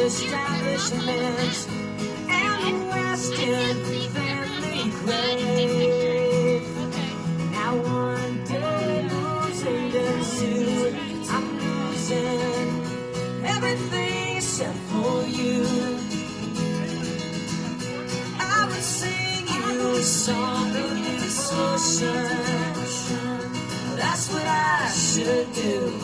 establishments and the Western family grave. Now one day losing the suit, I'm losing everything except for you. I would sing you a song of devotion. That's what I should do.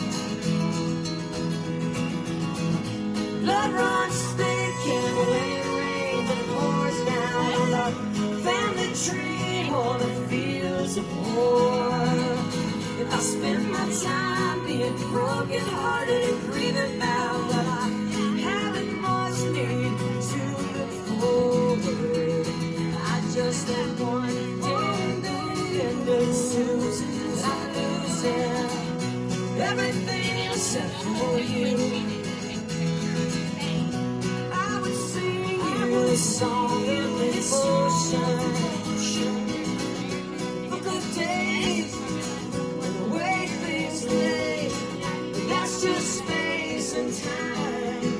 Blood runs thick and rain that pours down on the family tree or the fields of war. If I spend my time being broken hearted and grieving now, but I haven't much need to look forward. I just had one day in the suit. I'm losing everything except for you. A song of devotion for good days and the way things lay. That's just space and time.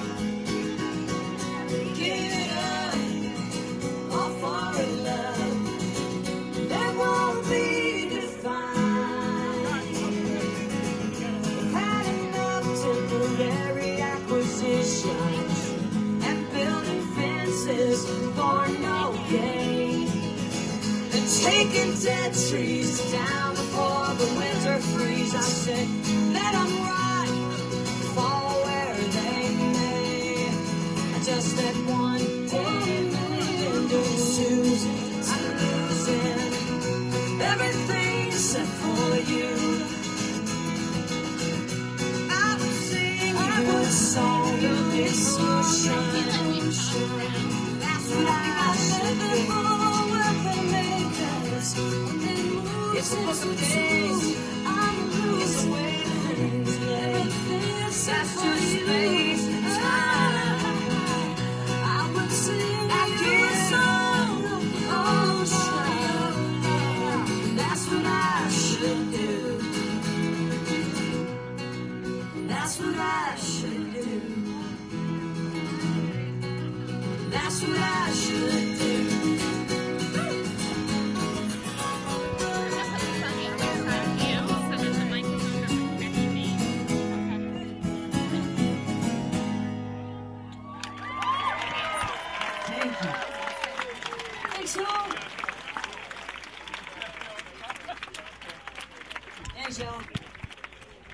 Give it up, all for in love that won't be defined. I've had enough temporary acquisitions for no gain, and taking dead trees down before the winter freeze. I said, let them rot, fall where they may. I just let one day in the shoes. I'm losing everything except for you. I would sing you a song of devotion. It's supposed to be. It's the way things that's just space and time. I would sing a song of ocean. That's what I should do. That's what I should do. That's what I should do. Thank you. Thanks, all.